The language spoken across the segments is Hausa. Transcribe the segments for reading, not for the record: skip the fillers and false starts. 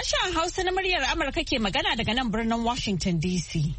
Sashen Hausa na muryar Amurka ke magana daga nan birnin Washington DC.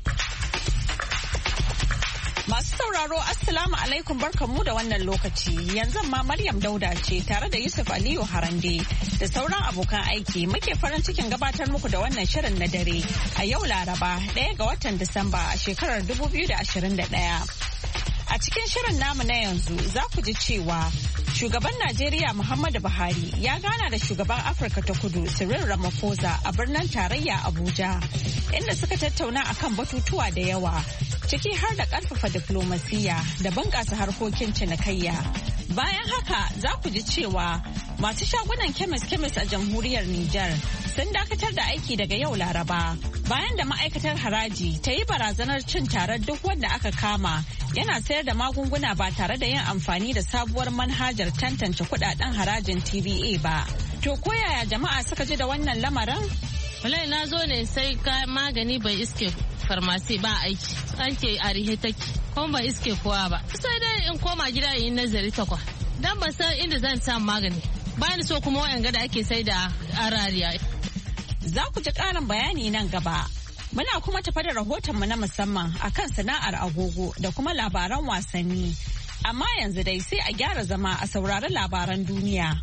Masu sauraro Assalamu alaikum barkanmu da wannan lokaci. Yanzu ma Maryam Dauda ce tare da Yusuf Aliyu Harande da sauran abokan aiki muke farin cikin gabatar muku da wannan shirin na dare a yau Laraba 1 ga watan Disamba a shekarar 2021. A cikin shirin namu na yanzu za ku ji cewa shugaban Najeriya Muhammadu Buhari ya gana da shugaban Afirka ta Kudu Cyril Ramaphosa a birnin tarayya Abuja, inda suka tattauna akan batutuwa da yawa, ciki har da ƙarfafa diflomasiyya da bunƙasa harkokin cinikayya. Bayan haka za ku ji cewa masu shagunan kemis-kemis a jamhuriyar Nijar sun dakatar da aiki daga yau Laraba, bayan da ma'aikatar haraji ta yi barazanar cin tarar duk wanda aka kama yana sayar da magunguna ba tare da yin amfani da sabuwar manhajar tantance kudaden harajin TVA ba. To koyaya jama'a suka ji da wannan lamarin? Wallahi na zo ne sai kayan magani bai iske farmasi ba aiki. An ce a rihe take kuma bai iske kowa ba. Sai dai in koma gida in nazari takwa. Dan ban san inda zan samu magani. Bani so kuma wayanga da ake sai da arariya. Za ku ji ƙarin bayani nan gaba. Muna kuma tafa da rahotonmu na musamman akan sana'ar agogo da kuma labaran wasanni. Amma yanzu dai sai a gyara zama a saurari labaran duniya.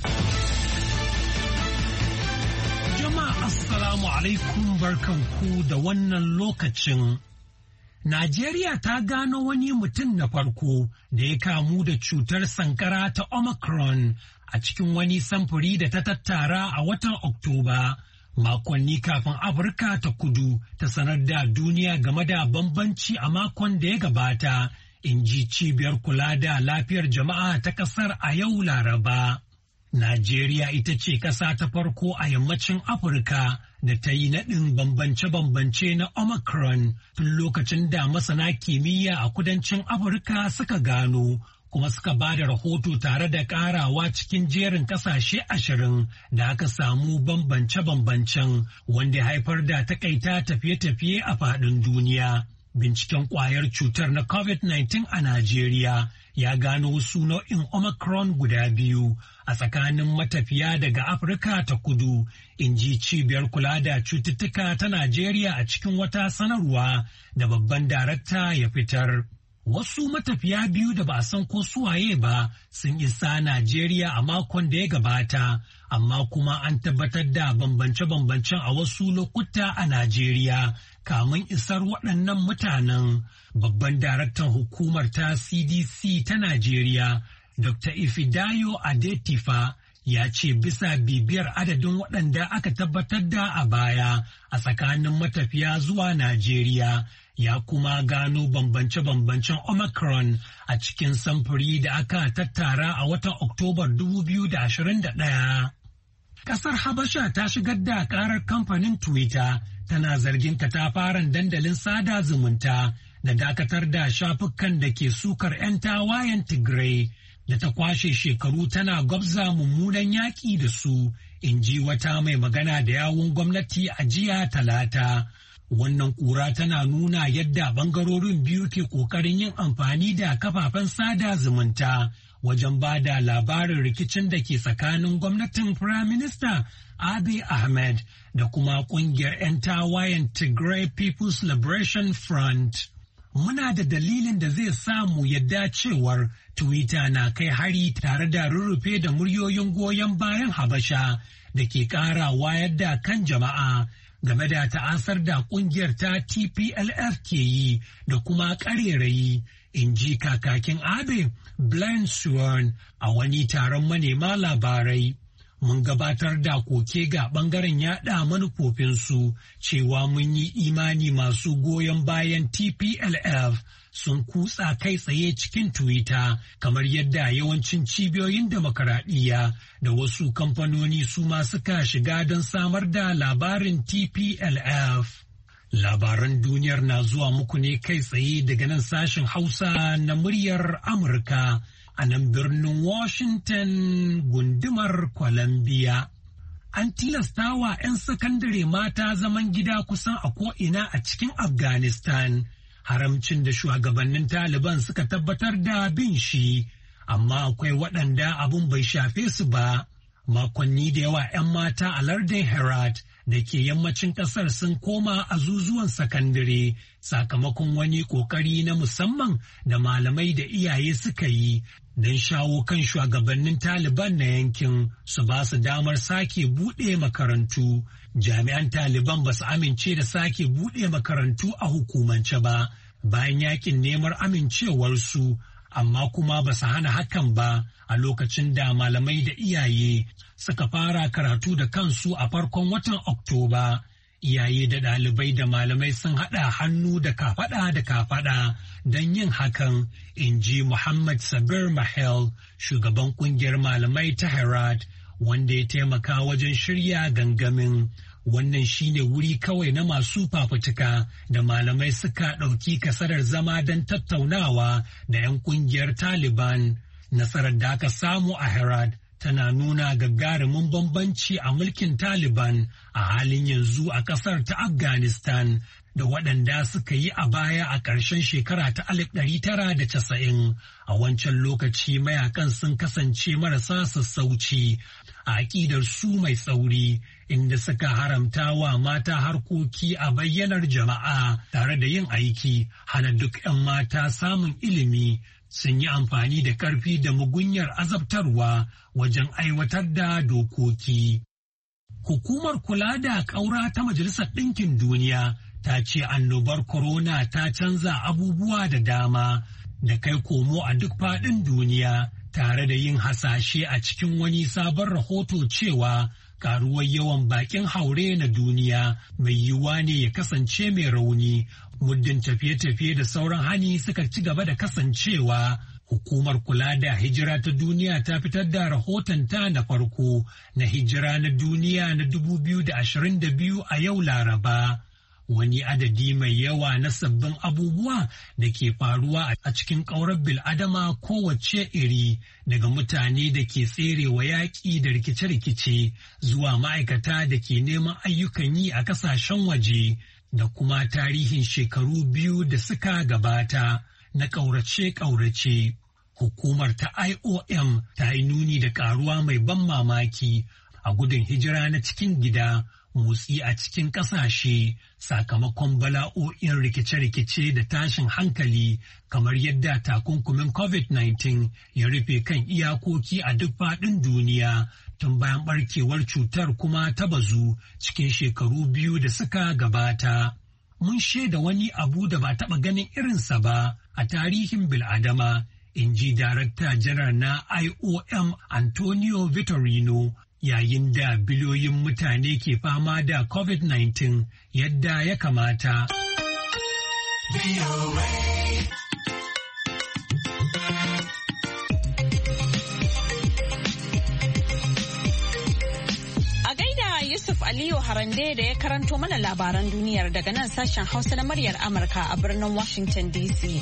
Jama'a Assalamu alaikum barkanku da wannan lokacin. Najeriya ta gano wani mutum na farko da ya kamu da cutar sankara ta Omicron a cikin wani samfuri da ta tattara a watan Oktoba. Makonni kafin Afirka ta Kudu ta sanar da duniya game da bambanci a makon da ya gabata, in ji cibiyar kula da lafiyar jama'a ta ƙasar a yau Laraba. Najeriya ita ce ƙasa ta farko a yammacin Afirka da ta yi naɗin bambance-bambance na Omicron tun lokacin da masana kimiyya a kudancin Afirka suka gano. Kuma suka ba da rahoto tare da ƙarawa cikin jerin ƙasashe 20 da aka samu bambance-bambancen wanda haifar da takaita tafiye-tafiye a faɗin duniya. Binciken ƙwayar cutar na COVID-19 a Najeriya ya gano wasu nau'in Omicron guda biyu a tsakanin matafiya daga Afirka ta Kudu, in ji cibiyar kula da cututtuka ta Najeriya a cikin wata sanarwa da babban darakta ya fitar. Wasu matafiya biyu da ba a san ko suwaye ba sun isa Najeriya a makon da ya gabata, amma kuma an tabbatar da bambance-bambancen a wasu lokuta a Najeriya kamun isar waɗannan mutanen. Babban daraktan hukumar ta CDC ta Najeriya, Dr. Ifidayo Adetifa, ya ce bisa bibiyar adadin waɗanda aka tabbatar da a baya a tsakanin matafiya zuwa Najeriya. Ya kuma gano bambance-bambancen Omicron a cikin samfuri da aka tattara a watan Oktobar 2021. Kasar Habasha ta shigar da karar kamfanin Twitter tana zargin katafaren dandalin sada zumunta da dakatar da shafukan da ke sukar 'yan tawayen Tigray da ta kwashe shekaru tana gwabza mummunan yaƙi da su, in ji wata mai magana da yawun gwamnati a jiya Talata. Wannan ƙura tana nuna yadda ɓangarorin biyu ke ƙoƙarin yin amfani da kafafen sada zumunta wajen ba da labarin rikicin da ke tsakanin gwamnatin Firaminista Abiy Ahmed da kuma ƙungiyar 'yan tawayen Tigray People's Liberation Front. Muna da dalilin da zai samu yadda cewar Twitter na kai hari tare da rurrufe da muryoyin goyon bayan Habasha da ke ƙara wayar da kan jama'a game da ta'asar da kungiyar ta TPLF ke yi da kuma ƙarerayi, in ji kakakin Abe Blaine Swan a wani taron manema labarai. Mun gabatar da koke ga ɓangaren yaɗa manufofinsu cewa mun yi imani masu goyon bayan TPLF sun kutsa kai tsaye cikin Twitter kamar yadda yawancin cibiyoyin demokaradiyya da wasu kamfanoni su ma suka shiga don samar da labarin TPLF. Labaran duniyar na zuwa muku ne kai tsaye daga nan sashen Hausa na muryar Amurka a nan birnin Washington gundumar Columbia. An tilastawa 'yan sakandare mata zaman gida kusan a ko'ina a cikin Afghanistan. Haramcin da shugabannin Taliban suka tabbatar da bin shi, amma akwai waɗanda abun bai shafe su ba. Makonni da yawa 'yan mata a lardin Herat da ke yammacin ƙasar sun koma azuzuwan sakandare sakamakon wani ƙoƙari na musamman da malamai da iyaye suka yi don shawo kan shugabannin Taliban na yankin su ba su damar sake buɗe makarantu. Jami'an Taliban ba su amince da sake buɗe makarantu a hukumance ba bayan yakin neman amincewarsu, amma kuma ba su hana hakan ba a lokacin da malamai da iyaye suka fara karatu da kansu a farkon watan Oktoba. Iyaye da ɗalibai da malamai sun haɗa hannu da kafaɗa don yin hakan, in ji Muhammad Sabir Mahel, shugaban ƙungiyar malamai ta Herat, wanda ya taimaka wajen shirya gangamin. Wannan shine wuri kawai na masu fafutuka da malamai suka ɗauki kasadar zama don tattaunawa da 'yan ƙungiyar Taliban. Nasarar da aka samu a Herat tana nuna gagarumin bambanci a mulkin Taliban a halin yanzu a ƙasar ta Afghanistan da waɗanda suka yi a baya a ƙarshen shekara ta 1990. A wancan lokaci mayakan sun kasance marasa sassauci a aƙidar su mai tsauri, inda suka haramta wa mata harkoki a bayyanar jama'a tare da yin aiki, hana duk 'yan mata samun ilimi. Sun yi amfani da ƙarfi da mugunyar azabtarwa wajen aiwatar da dokoki. Hukumar kula da ƙaura ta Majalisar Ɗinkin Duniya ta ce annobar corona ta canza abubuwa da dama da kai komo a duk faɗin duniya, tare da yin hasashe a cikin wani sabon rahoto cewa karuwar yawan bakin haure na duniya mai yiwuwa ne ya kasance mai rauni muddin tafiye-tafiye da sauran hani suka ci gaba da kasancewa. Hukumar kula da hijira ta duniya ta fitar da rahotonta na farko na hijira na duniya na 2022 a yau Laraba. Wani adadi mai yawa na sabbin abubuwa da ke faruwa a cikin ƙaurar bil'adama kowace iri, daga mutane da ke tserewa yaƙi da rikice-rikice zuwa ma'aikata da ke neman ayyukan yi a ƙasashen waje, da kuma tarihin shekaru biyu da suka gabata na ƙaurace-ƙaurace. Hukumar ta IOM ta yi nuni da ƙaruwa mai ban mamaki a gudun hijira na cikin gida, motsi a cikin ƙasashe sakamakon bala'o'in rikice-rikice da tashin hankali, kamar yadda takunkumin COVID-19 ya rufe kan iyakoki a duk faɗin duniya tun bayan ɓarkewar cutar kuma ta bazu cikin shekaru biyu da suka gabata. Mun shaida wani abu da ba taɓa ganin irinsa ba a tarihin bil'adama, in ji Darakta Janar na IOM Antonio Vitorino, yayin da biliyoyin mutane ke fama da COVID-19 yadda ya kamata. A gaida Yusuf Aliyu Harande da ya karanto mana labaran duniyar daga nan sashen Hausa na muryar Amurka a birnin Washington DC.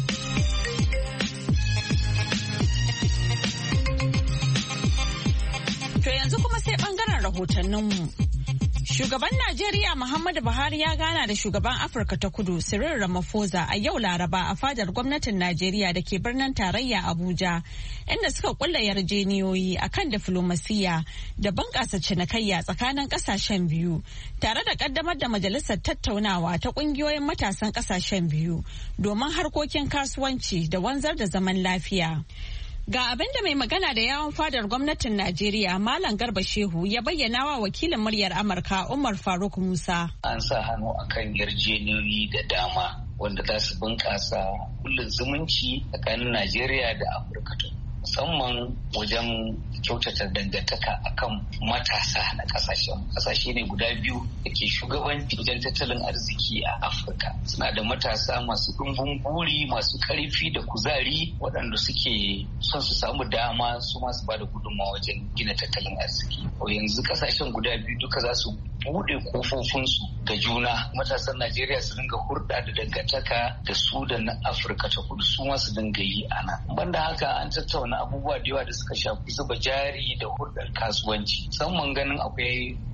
To yanzu kuma sai bangaren rahotanninmu. Shugaban Najeriya Muhammadu Buhari ya gana da shugaban Afirka ta Kudu Cyril Ramaphosa a yau Laraba a fadar gwamnatin Najeriya da ke birnin tarayya Abuja, inda suka kulla yarjeniyoyi akan diflomasiyya da bunƙasa cinikayya tsakanin ƙasashen biyu, tare da ƙaddamar da majalisar tattaunawa ta ƙungiyoyin matasan ƙasashen biyu domin harkokin kasuwanci da wanzar da zaman lafiya. Ga abin da mai magana da yawon fadar gwamnatin Najeriya Malam Garba Shehu ya bayyana wa wakilin muryar Amurka Umar Faruk Musa. An sa hannu akan yarjejeniyoyi da dama wanda za su bunƙasa kullum zumunci tsakanin Najeriya da Afirka, musamman wajen kyautata dangantaka akan matasa na kasashe ne guda biyu da ke shugabanci wajen tattalin arziki a Afirka. Suna da matasa masu ɗumbin buri, masu ƙarfi da kuzari, waɗanda suke son su samu dama su masu ba da gudunmawa wajen gina tattalin arziki. Yanzu kasashen guda biyu duka za su buɗe kofofinsu ga juna. Matasan Najeriya su dinga hurɗa da dangantaka da su da na Afirka ta Kudu, su ma su dinga yi a nan. Banda haka an tattauna abubuwa da yawa da suka shafi zuba jari da hurɗar kasuwanci, musamman ganin akwai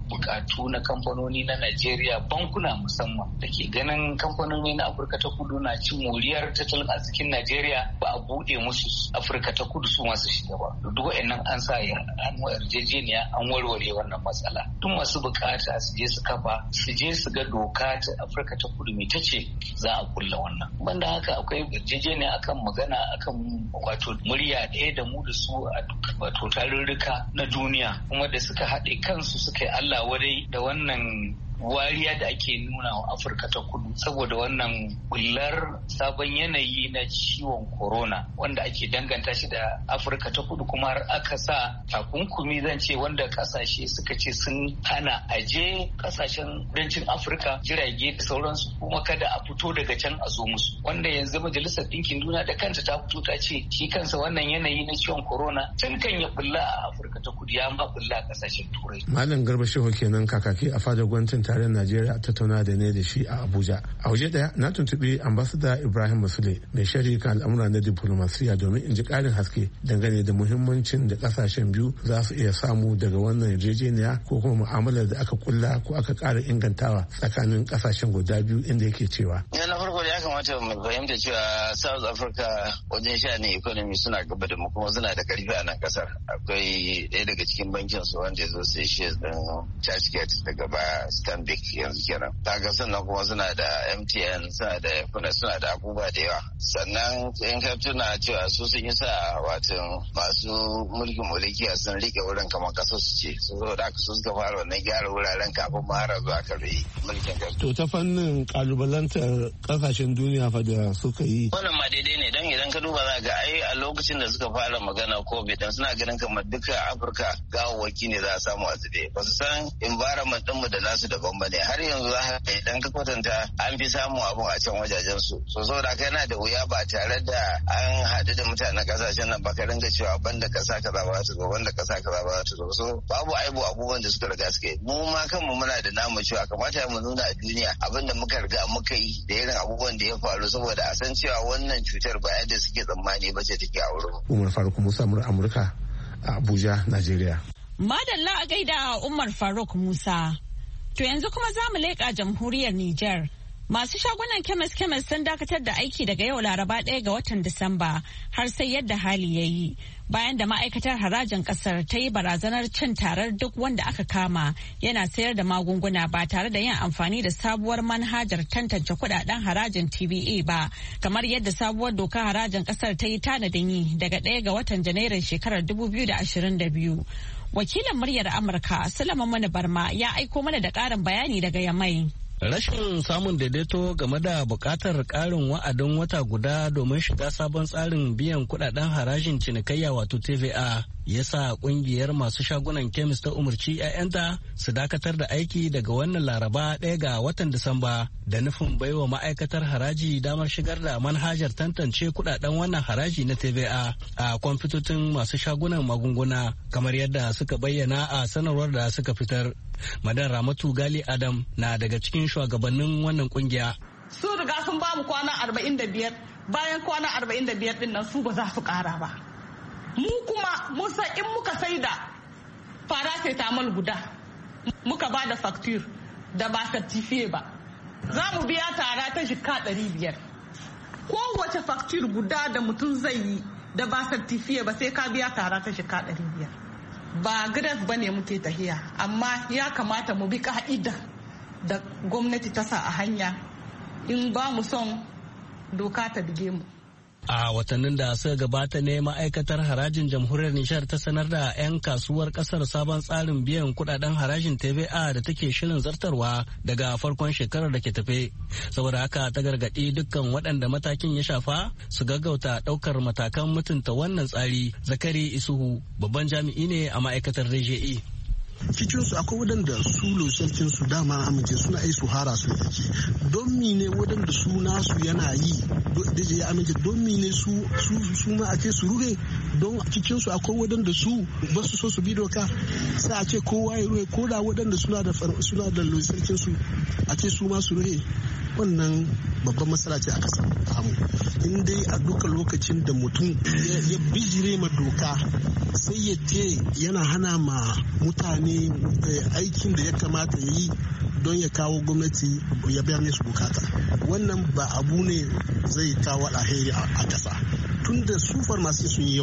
bukatu na kamfanoni na Najeriya, bankuna musamman da ke ganin kamfanoni na Afirka ta Kudu na cin moriyar tattalin arzikin Najeriya, ba a buɗe musu Afirka ta Kudu su masu shiga ba. Duk wa'annan an sa hannu yarjejeniya an warware wannan matsala. Duk masu bukata su je su kafa, su je su ga doka ta Afirka ta Kudu mai tace za a kulla wannan. Banda haka akwai yarjejeniya akan magana akan wato murya ɗaya da mu da su a duk wato tarurruka na duniya, kuma da suka haɗe kansu suka yi Allah wadai da wannan wariya da ake nuna wa Afirka ta Kudu saboda wannan bullar sabon yanayi na ciwon corona wanda ake danganta shi da Afirka ta Kudu, kuma har aka sa takunkumi zan ce wanda kasashe suka ce sun hana aje kasashen kudancin Afirka jirage da sauransu, kuma kada a fito daga can a zo musu, wanda yanzu Majalisar Ɗinkin Duniya da kanta ta fito ta ce shi kansa wannan yanayi na ciwon corona tun kan ya bulla a Afirka ta Kudu ya ma bulla a kasashen Turai. Malam Garba Shehu kenan kakaki a fadar gwamnatin tarayyar Najeriya tattauna da ne da shi a Abuja. A waje daya na tuntuɓi ambassador Ibrahim Musule mai shari kan al'amura na diplomasiya domin in ji ƙarin haske dangane da muhimmancin da ƙasashen biyu za su iya samu daga wannan yarjejeniya ko kuma mu'amalar da aka kulla ko aka ƙara ingantawa tsakanin ƙasashen guda biyu, inda yake cewa. Na farko ya kamata mu fahimta cewa South Africa wajen sha'anin economy suna gaba da mu kuma suna da ƙarfi a nan ƙasar. Akwai ɗaya daga cikin bankin su wanda ya zo sai shares ɗin Churchgate daga baya Stanbic yanzu kenan. Kaga sannan kuma suna da MTN, suna da kuna suna da abubuwa da yawa. Sannan in ka tuna cewa su sun yi sa wato masu mulkiya sun rike wurin kamar kaso su ce. Su zo da su suka fara wannan gyara wuraren kafin ma har zuwa karbe mulkin kaso. To ta fannin kalubalantar kasashen duniya fa da suka yi. Wannan ma daidai ne dan idan ka duba za ga ai a lokacin da suka fara magana COVID dan suna ganin kamar duka Afirka gawawwaki ne za a samu a zube. Ba su san environment ɗinmu da nasu daban ba ne. Har yanzu za ka idan ka kwatanta an fi samun abun a can wajajen su. So saboda haka yana da wuya ba tare da an haɗu da mutanen kasashen nan ba ka ringa cewa banda kasa kaza ba ta zo banda kasa kaza ba ta zo. So babu aibu abubuwan da suka riga suka yi. Mu ma kanmu muna da namu cewa kamata mu nuna a duniya abin da muka riga muka yi da irin abubuwan da ya faru saboda a san cewa wannan cutar ba yadda suke tsammani ba ce take a wurin. Umar Faruk Musa Amurka a Abuja, Najeriya. Madalla a gaida Umar Faruk Musa. To yanzu kuma za mu leƙa jamhuriyar Nijar. Masu shagunan kemis-kemis sun dakatar da aiki daga yau Laraba 1 ga watan Disamba har sai yadda hali ya yi. Bayan da ma'aikatar harajin kasar ta yi barazanar cin tarar duk wanda aka kama yana sayar da magunguna ba tare da yin amfani da sabuwar manhajar tantance kudaden harajin TVA ba, kamar yadda sabuwar dokar harajin kasar ta yi tanadin yi daga 1 ga watan Janairun shekarar 2022. Wakilin muryar Amurka Sulaiman Mani Barma ya aiko mana da ƙarin bayani daga Yamai. Rashin samun daidaito game da buƙatar ƙarin wa'adin wata guda domin shiga sabon tsarin biyan kuɗaɗen harajin cinikayya wato TVA ya sa ƙungiyar masu shagunan kemis ta umarci 'ya'yanta su dakatar da aiki daga wannan Laraba 1 ga watan Disamba da nufin baiwa ma'aikatar haraji damar shigar da manhajar tantance kuɗaɗen wannan haraji na TVA a kwamfutocin masu shagunan magunguna kamar yadda suka bayyana a sanarwar da suka fitar. Madan Ramatu Gali Adam na daga cikin shugabannin wannan kungiya. Sun riga sun ba mu kwana 45, bayan kwana 45 din nan su ba za su kara ba. Mu kuma mun san in muka sai da paracetamol guda muka ba da facture da ba certifiye ba, za mu biya tara ta jika 500. Kowace facture guda da mutum zai yi da ba certifiye ba sai ka biya tara ta jika 500. Ba gidas ba ne muke tahiya, amma ya kamata mu bi ka'ida da gwamnati ta sa a hanya in ba mu son doka ta bige mu. A watannin da suka gabata ne ma'aikatar harajin jamhuriyar Nijar ta sanar da 'yan kasuwar kasar sabon tsarin biyan kudaden harajin TVA da take shirin zartarwa daga farkon shekarar da ke tafe. Saboda haka ta gargaɗi dukkan waɗanda matakin ya shafa su gaggauta ɗaukar matakan mutunta wannan tsari. Zakari Isuhu babban jami'i ne a ma'aikatar DGE. cikinsu akwai waɗanda su losalkin su dama amince suna yi su hara su don mine waɗanda su nasu yana yi da ya amince don mine su ma ake su ruhe don cikinsu akwai waɗanda su ba su so su bi doka sai a ce kowa ya ruhe ko da waɗanda suna da losalkin su a ce su ma su ruhe wannan babban matsala ce aka samu. In dai a duka lokacin da mutum ya bijire ma doka sai ya ce yana hana ma mutane aikin da ya kamata ya yi don ya kawo gwamnati ya biya musu bukata, wannan ba abu ne zai kawo alheri a ƙasa. Tun da su farmasi sun yi yau,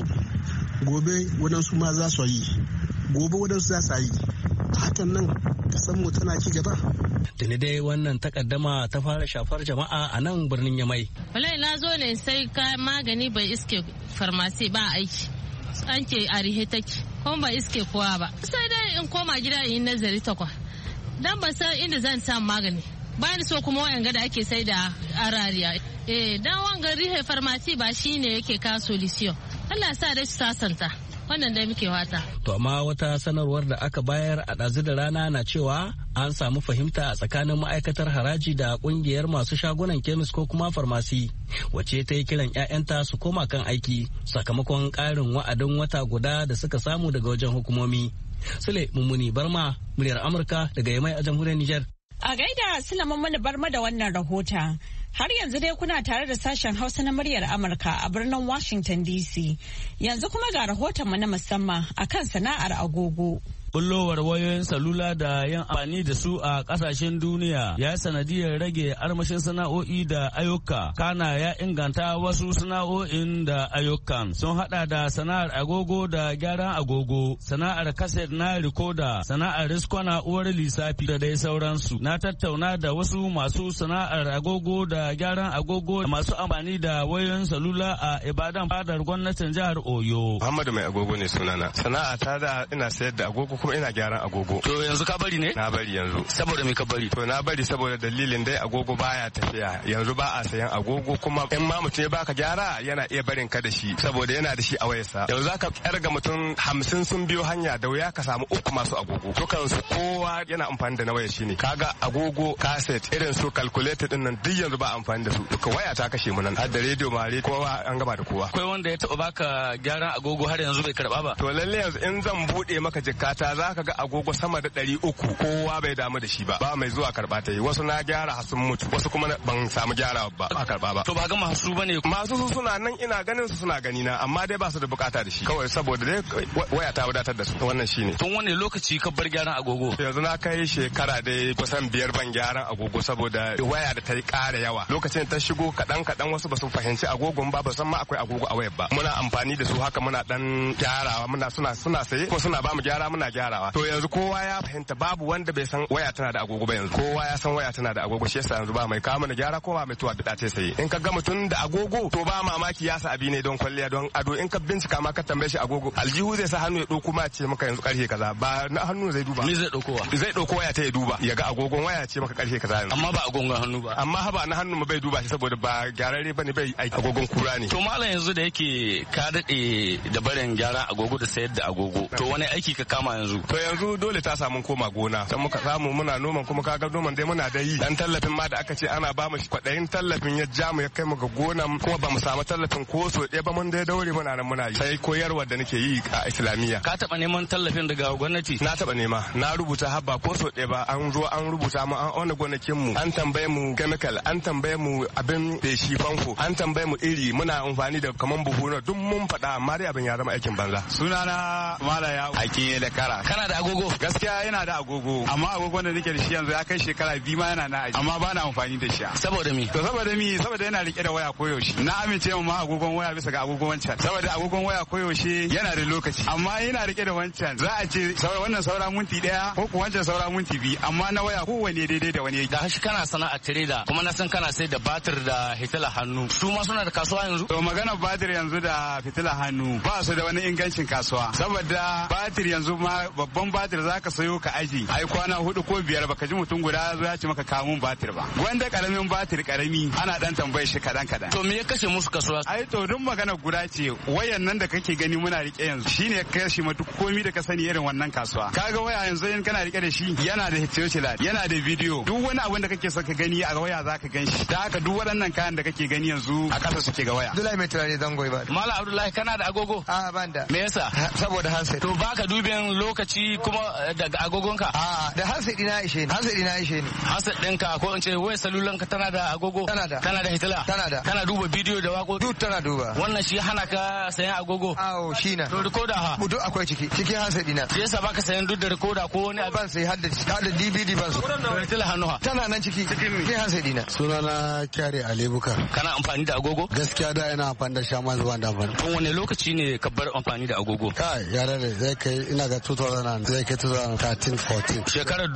gobe waɗansu ma za su yi, gobe waɗansu za su yi, hakan nan kasanmu tana ci gaba. Tuni dai wannan takaddama ta fara shafar jama'a a nan birnin Yamai. Wallahi na zo ne sai kayan magani bai iske farmasi ba aiki, an ce a rihe take kuma ba iske kowa ba, sai dai in koma gida yin nazari takwa dan ba san inda zan samu magani. Bani so kuma wayanga da ake sai da arariya dan wanga rihe farmasi ba shine yake ka solution. Allah sa da su sasanta, wannan dai muke wata. To amma wata sanarwar da aka bayar a ɗazu da rana na cewa an samu fahimta a tsakanin ma'aikatar haraji da kungiyar masu shagunan kemis ko kuma farmasi, wacce ta yi kiran 'ya'yanta su koma kan aiki sakamakon ƙarin wa'adin wata guda da suka samu daga wajen hukumomi. Sule Mummuni Barma, muryar Amurka daga Yamai a jamhuriyar Nijar. A gaida Sule Mummuni Barma da wannan rahoton. Har yanzu dai kuna tare da sashen Hausa na muryar Amurka a birnin Washington DC. Yanzu kuma ga rahotonmu na musamman akan sana'ar agogo. Bullowar wayoyin salula da yin amfani da su a kasashen duniya ya sanadiyar rage armashin sana'o'i da ayyuka, kana ya inganta wasu sana'o'in da ayyukan sun hada da sana'ar agogo da gyaran agogo, sana'ar kaset na rikoda, sana'ar riskona uwar lissafi da dai sauransu. Na tattauna da wasu masu sana'ar agogo da gyaran agogo masu amfani da wayoyin salula a Ibadan, fadar gwamnatin jihar Oyo. Muhammadu mai agogo ne sunana. Sana'a ta da ina sayar da agogo kuma ina gyaran agogo. To yanzu ka bari ne? Na bari yanzu. Saboda me ka bari? To na bari saboda dalilin dai agogo baya tafiya. Yanzu ba a sayan agogo, kuma in ma mutum ya baka gyara yana iya barin ka da shi saboda yana da shi a wayarsa. Yanzu zaka kirga mutum 50 sun biyo hanya da wuya ka samu 3 masu agogo. Dukansu kowa yana amfani da na waya shine. Kaga agogo, cassette, irin su calculator din nan duk yanzu ba amfani da su. Duka waya ta kashe mu nan. Har da radio mare kowa an gaba da kowa. Akwai wanda ya taba baka gyaran agogo har yanzu bai karba ba? To lalle yanzu in zan bude maka jikkata zaka ga agogo sama da 300 kowa bai damu da shi ba mai zuwa karba ta yi. Wasu na gyara sun mutu, wasu kuma ban samu gyara ba karba ba. To ba ga masu bane? Masu su suna nan, ina ganin su suna gani na, amma dai ba su da bukata da shi kawai saboda dai waya ta wadatar da su. Wannan shine. Tun wani lokaci ka bar gyaran agogo? Yanzu na kai shekara dai kusan 5 ban gyaran agogo saboda waya da ta yi ƙara yawa. Lokacin ta shigo kaɗan wasu ba su fahimci agogon ba san ma akwai agogo a wayar ba. Muna amfani da su haka, muna dan gyarawa, muna suna saye ko suna ba mu gyara muna gyarawa. To yanzu kowa ya fahimta, babu wanda bai san waya tana da agogo ba yanzu. Kowa ya san waya tana da agogo, shi yasa yanzu ba mai kawo mana gyara ko ba mai tuwa bida ta saye. In ka ga mutum da agogo to ba mamaki ya sa abi ne don kwalliya don ado. In ka bincika ma ka tambaye shi agogo, aljihu zai sa hannu ya dauko ma ce maka yanzu karfe kaza, ba na hannu zai duba. Me zai dauko? Zai dauko waya ta ya duba, ya ga agogon waya ce maka karfe kaza yanzu. Amma ba agogon hannu ba. Amma haba na hannu ma bai duba shi saboda ba gyararre bane, bai aiki agogon kura ne. To malam yanzu da yake ka dade da barin gyaran agogo da sayar da agogo, to wani aiki ka kama yanzu? To yanzu dole ta samu koma gona. Dan muka samu muna noman, kuma kaga noman dai muna da yi. Dan tallafin ma da aka ce ana ba mu kwadayin tallafin ya ja mu ya kai mu ga gonan, kuma ba mu samu tallafin ko so ɗaya ba. Mun dai daure muna nan muna yi. Sai koyarwa da nake yi a Islamiyya. Ka taba neman tallafin daga gwamnati? Na taba nema. Na rubuta habba ko so ɗaya ba. An zo an rubuta mu, an auna gonakin mu, an tambaye mu chemical, an tambaye mu abin da shi famfo, an tambaye mu iri, muna amfani da kaman buhu na duk mun faɗa, amma dai abin ya zama aikin banza. Sunana Mala ya aiki da kara. Kana da agogo? Gaskiya yana da agogo, amma agogon da nake da shi yanzu ya kai shekara 2 ma yana na aji, amma ba na amfani da shi. Saboda me? To saboda yana rike da waya koyaushe. Na amince ma agogon waya bisa ga agogon wancan, saboda agogon waya koyaushe yana da lokaci, amma yana rike da wancan za a ce wannan saura minti 1 ko ku wancan saura minti 2, amma na waya kowane daidai da wani. Da shi kana sana'a trader, kuma na san kana sai da batir da fitila hannu, su ma suna da kasuwa yanzu? To magana batir yanzu da fitila hannu ba su da wani ingancin kasuwa, saboda batir yanzu ma babban batir zaka sayo ka aji ai kwana 4 ko 5 baka ji mutum guda zo ya ce maka kamun batir ba. Wanda karamin batir karami ana dan tambaye shi kadan. To me ya kashe musu kasuwa? Ai to duk magana guda ce, wayan nan da kake gani muna rike yanzu shine kashe ma duk komai da ka sani irin wannan kasuwa. Kaga waya yanzu in kana rike da shi yana da hitocila, yana da bidiyo, duk wani abin da kake so ka gani a waya zaka gan shi. Da haka duk waɗannan kayan da kake gani yanzu a ƙasa suke ga waya. Abdullahi mai turare zango ba. Mala Abdullahi kana da agogo? A ban da. Me yasa? Saboda handset. To baka dubin lokaci kuma daga agogonka? A da handset ɗina ishe ni. Handset ɗinka ko in ce wayar salulanka tana da agogo? Tana da. Kana da hitila? Tana da. Kana duba bidiyo da wako? Duk tana duba. Wannan shi hana ka sayan agogo? Awo shi na. To rikoda ha? Duk akwai cikin handset ɗina. Shi yasa baka sayan duk da rikoda ko wani ban sai har da DVD ban su. Hitila hannu ha? Tana nan cikin handset ɗina. Sunana Kyare Alebuka. Kana amfani da agogo? Gaskiya da ina amfani da shama zuwa da ban. Tun wane lokaci ne ka bar amfani da agogo? Kai yare ne zai kai ina ga 2013-14. Shekarar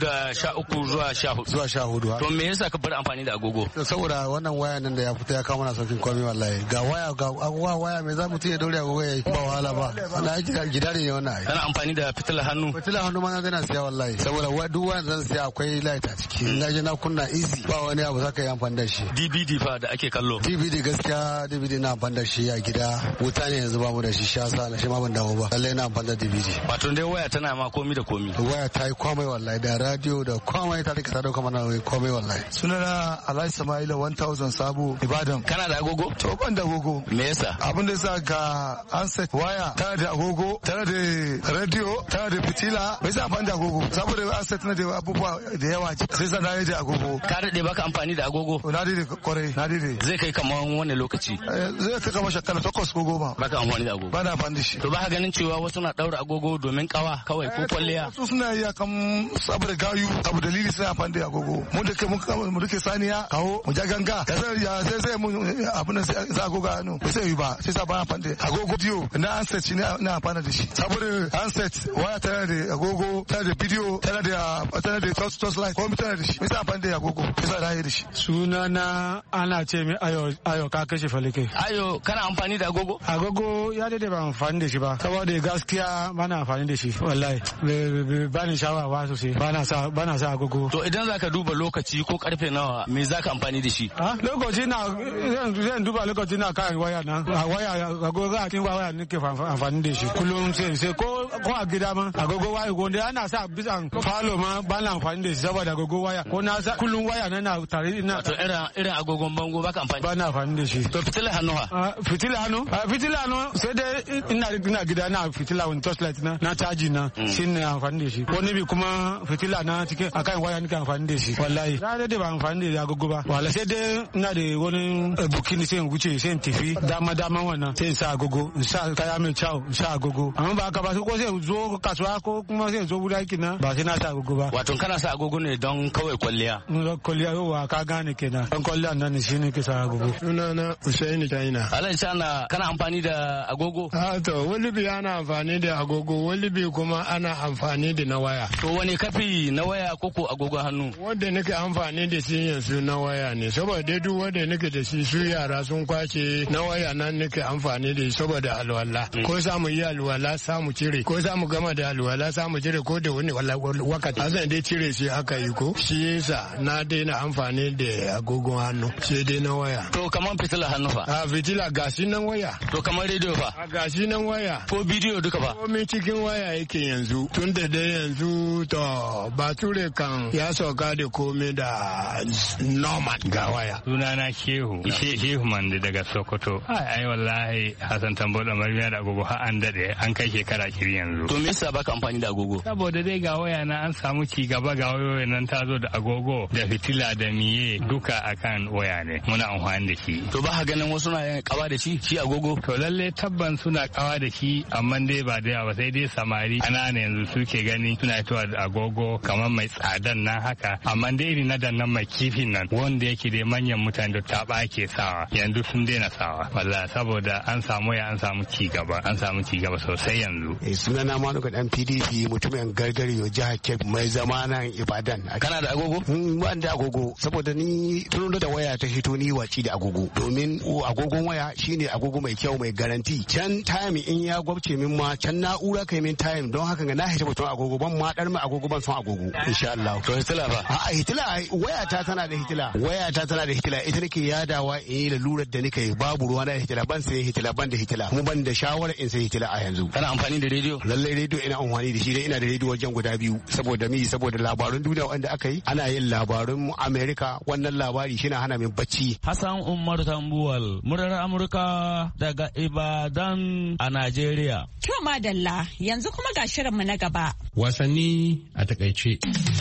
2013 zuwa 14. Zuwa 14. To me yasa ka bar amfani da agogo? Saboda wannan waya nan da ya fita ya kawo mana saukin komai wallahi. Ga waya me za mutum ya daure agogo ya yi ba wahala ba. Ana aiki gida ne wannan ai. Kana amfani da fitilar hannu? Fitilar hannu ma na zana siya wallahi. Saboda duk wanda zan siya akwai light a ciki. Na je na kunna easy ba wani abu zaka yi amfani da shi. DVD fa da ake kallo. DVD gaskiya DVD na amfani da shi a gida. Wuta ne yanzu ba mu da shi shasa na shi ma ban dawo ba. Lallai na amfani da DVD. Wato dai waya tana ma komi da komi. Waya ta yi komai wallahi da radio da komai ta rika ta dauka mana komai wallahi. Sunana Alhaji Sama'ila 1000 Sabo Ibadan. Kana da agogo? To ban da agogo. Me yasa? Abin da yasa ga handset waya tana da agogo, tana da radio, tana da fitila. Bai sa amfani da agogo. Saboda handset tana da abubuwa da yawa sai sa na yi da agogo. Ka dade baka amfani da agogo? Na dade kwarai, na dade. Zai kai kamar wani lokaci? Zai kai kamar shekara 8 ko 10. Baka amfani da agogo? Ba na amfani da shi. To ba ganin cewa wasu na daura agogo domin kawa kawai ko kwalliya? Wasu suna yi kan saboda gayu abu dalili suna amfani da agogo. Mu da ke saniya kawo mu ja ganga. Ya sai mu abin da za agogo hannu. Ba sai yi ba sai sa ba amfani da agogo bidiyo na handset ne na amfani da shi. Saboda handset waya tana da agogo, tana da bidiyo, tana da touch light ko tana da shi. Sai amfani da agogo. Sai da yi da shi. Sunana ana ce mai ayo ka kashe falike. Ayo kana amfani da agogo? Agogo ya dade ba amfani da shi ba. Saboda gaskiya bana amfani da shi wallahi. Ba ni shawawa sosai. Bana sa agogo. To idan zaka duba lokaci ko karfe nawa me zaka amfani da shi? Lokaci na zan duba lokaci na kan waya na. Waya agogo a cikin waya nake amfani da shi. Kullum sai ko a gida ma agogo waya gonda ana sa bisan falo ma bana amfani da shi saboda agogo waya. Ko na sa kullum waya na tare ina. To irin agogon bango baka amfani? Bana amfani da shi. To fitila hannu ha? Fitila hannu sai dai ina gida na fitila wani torchlight na caji na shi ne amfani da shi. Wani bi kuma fitila na cikin akan waya nika amfani da shi wallahi. Na dai ba amfani da agogo ba wallahi sai dai ina da wani bukin sai in wuce sai in tafi dama wannan sai in sa agogo in sa kaya mai kyau in sa agogo amma ba haka ba ko sai zo kasuwa ko kuma sai zo wurin aiki na ba sai na sa agogo ba. Wato kana sa agogo ne don kawai kwalliya? Kwalliya yawa ka gane kenan don kwalliya nan shi ne ke sa agogo. Sunana Usaini China. Alhaji China kana amfani da agogo? To wani bi ana amfani da agogo wani bi kuma ana amfani da na waya. To wani kafi na waya koko agogo hannu? Wanda nake amfani da shi yanzu na waya ne saboda duk wanda nake da shi su yara sun kwace na waya nan nake amfani da shi saboda alwala. Ko samu yi alwala samu cire ko samu gama da alwala samu cire ko da wani wakati. Azan dai cire shi aka yi ko shi yasa na daina amfani da agogon hannu sai dai na waya. To kamar fitila hannu fa? Fitila gashi nan waya. To kamar rediyo fa? Gashi nan waya. Ko bidiyo duka fa? Komai cikin waya yake yanzu tun da dai yanzu to bature kan ya sauka da komai da normal ga waya. Sunana Shehu Mande daga Sokoto. Ai wallahi Hassan Tambo da Mariya da agogo har an dade an kai shekara 20 yanzu. To me yasa baka amfani da agogo? Saboda dai ga waya na an samu ci gaba ga wayoyin nan ta zo da agogo da fitila da miye duka akan waya ne muna amfani da shi. To ba ganin wasu na kawa da shi agogo? To lalle tabban suna kawa da shi amma dai ba da yawa sai dai samari anana yanzu suke gani suna fitowa da agogo kamar mai tsadan nan haka amma dai irin na dan nan mai kifin nan wanda yake dai manyan mutane da ta ke sawa yanzu sun daina sawa wallahi saboda an samu ci gaba sosai yanzu. Sunana Manuka dan PDP mutumin gargariyo jihar Kebbi mai zamanan Ibadan. Kana da agogo? Ban da agogo saboda ni tun da waya ta hito ni waci da agogo domin agogon waya shine agogo mai kyau mai garanti can time in ya gwabce min ma can na'ura kai min time don haka ga na hita batun agogo ban ma dar mai agogo ban son agogo insha Allah. To hitila ba? Hitila waya ta tana da hitila ita nake yadawa in yi lalurar da nake babu ruwa na hitila ban sai hitila ban da hitila kuma ban da shawara in sai hitila a yanzu. Kana amfani da rediyo? Lallai rediyo ina amfani da shi dai ina da rediyo wajen guda biyu saboda labarun duniya wanda aka yi ana yin labarun Amerika wannan labari shi na hana min bacci. Hassan Umar Tambuwal murar Amurka daga Ibadan a Najeriya. To madalla yanzu kuma ga shirinmu na gaba. Wasanni a takaice.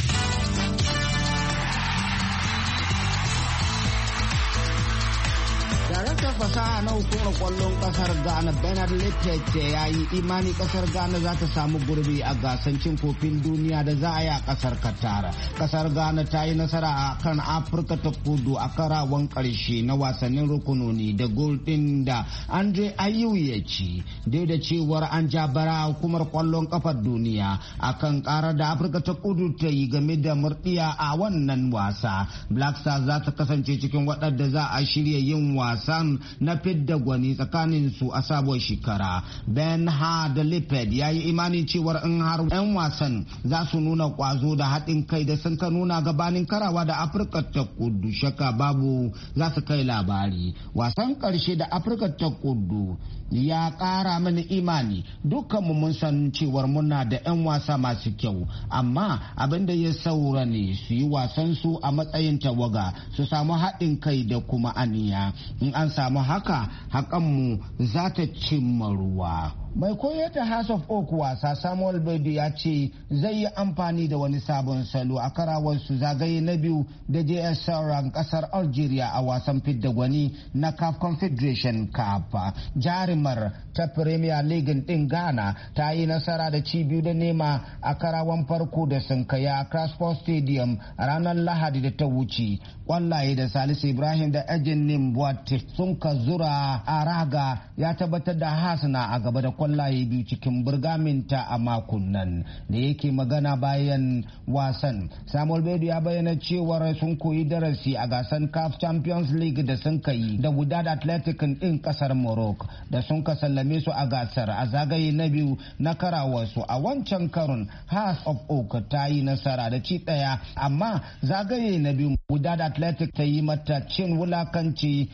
fasaha na hukumar kwallon kasar Ghana Bernard Letete ya yi imani kasar Ghana za ta samu gurbi a gasar cin kofin duniya da za a yi a kasar Qatar. Kasar Ghana ta yi nasara a kan Afirka ta Kudu a karawan karshe na wasannin rukunoni da gol din da Andre Ayew ya ci. Dai da cewar an jabara hukumar kwallon kafar duniya akan karar da Afirka ta Kudu ta yi game da murdiya a wannan wasa. Black Stars za ta kasance cikin waɗanda za a shirya yin wasan na fidda gwani tsakanin su a sabuwar shekara. Ben Liped ya yi imanin cewar in har 'yan wasan za su nuna kwazo da haɗin kai da sun ka nuna gabanin karawa da Afirka ta Kudu, shakka babu za su kai labari. Wasan ƙarshe da Afirka ta Kudu ya ƙara mini imani, dukkanmu mun san cewar muna da 'yan wasa masu kyau, amma abin da ya saura ne su yi wasan su a matsayin tawaga, su samu haɗin kai da kuma aniya. In an samu haka, haƙanmu za ta cimma ruwa. Mai koyar da House of Oak wasa Samuel Bedu ya ce zai yi amfani da wani sabon salo a karawarsu zagaye na biyu da JS Sauran kasar Algeria a wasan fidda gwani na CAF Confederation Cup. Jarumar ta Premier League din Ghana ta yi nasara da ci 2-0 a karawan farko da sun kai a Crossport Stadium ranar Lahadi da ta wuce. Kwallaye da Salisu Ibrahim da Ejin Nimbwat sun ka zura a raga ya tabbatar da Hasna a gaba da kwallaye biyu cikin burgaminta a makon nan. Da yake magana bayan wasan, Samuel Bedu ya bayyana cewar sun koyi darasi a gasar CAF Champions League da sun kai da Wydad Athletic din kasar Morocco da sun ka sallame su a gasar a zagaye na biyu na karawarsu. A wancan karon House of Oak ta yi nasara da ci ɗaya, amma zagaye na biyu Wydad Athletic ta yi mata cin wulakanci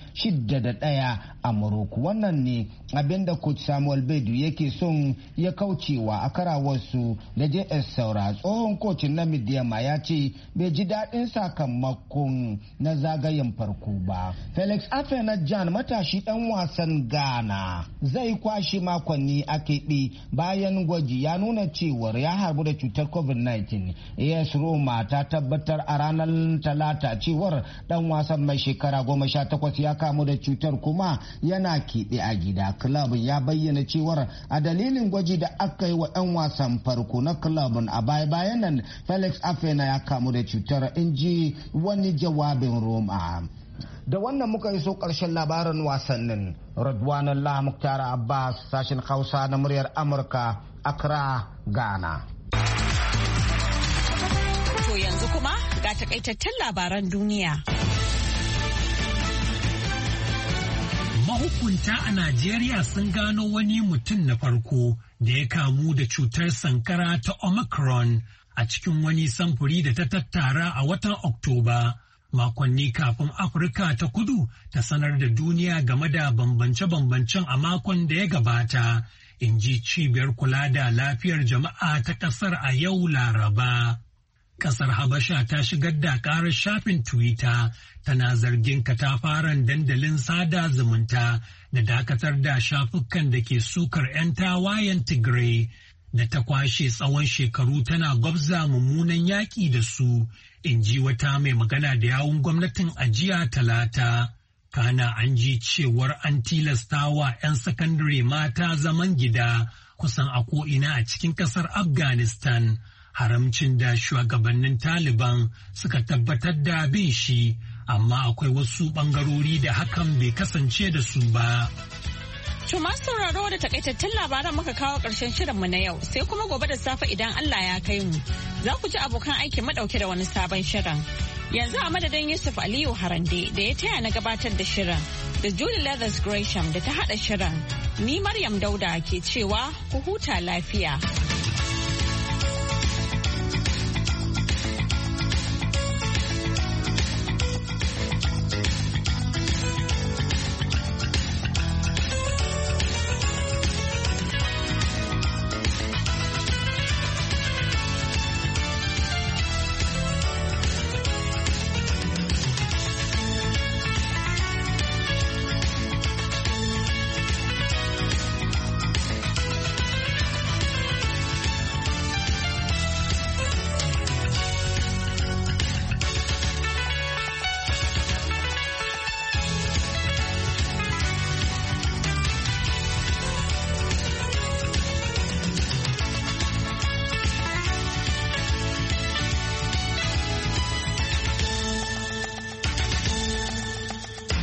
6-1 a Morocco. Wannan ne abinda coach Samuel Bedu yake son ya kaucewa a karawarsu da JS Saura. Tsohon kocin na Midiyama ya ce bai ji daɗin sakamakon na zagayen farko ba. Felix Afena-Gyan, matashi ɗan wasan Ghana, zai kwashe makonni a keɓe bayan gwaji ya nuna cewar ya harbu da cutar COVID-19. AS Roma ta tabbatar a ranar Talata cewar ɗan wasan mai shekara 18 ya kamu da cutar kuma yana keɓe a gida. Club ya bayyana cewar a dalilin gwaji da aka yi wa 'yan wasan farko na club a baya-bayan nan Felix Afena ya kamu da cutar, in ji wani jawabin Roma. Da wannan muka iso ƙarshen labarin wasannin. Radwanullah Muktar Abbas, sashen Hausa na muryar Amurka, Accra, Ghana. To yanzu kuma ga takaitattun labaran duniya. Mahukunta a Najeriya sun gano wani mutum na farko da ya kamu da cutar sankara ta Omicron a cikin wani samfuri da ta tattara a watan Oktoba, makonni kafin Afirka ta Kudu ta sanar da duniya game da bambance-bambancen a makon da ya gabata, in ji cibiyar kula da lafiyar jama'a ta ƙasar a yau Laraba. Kasar Habasha ta shigar da karar shafin Twitter tana zargin katafaren dandalin sada zumunta da dakatar da shafukan da ke sukar 'yan tawayen Tigray da ta kwashe tsawon shekaru tana gwabza mummunan yaƙi da su, in ji wata mai magana da yawun gwamnatin ajiya Talata. Kana an ji cewar an tilasta wa 'yan sakandare mata zaman gida kusan a ko'ina a cikin ƙasar Afghanistan. Haramcin da shugabannin Taliban suka tabbatar da bin shi, amma akwai wasu bangarori da hakan bai kasance da su ba. To masu sauraro da takaitattun labaran muka kawo ƙarshen shirinmu na yau, sai kuma gobe da safe idan Allah ya kai mu. Za ku ji abokan aiki madauke da wani sabon shirin. Yanzu a madadin Yusuf Aliyu Harande da ya taya na gabatar da shirin, da Julie Leathers Gresham da ta haɗa shirin. Ni Maryam Dauda ke cewa ku huta lafiya.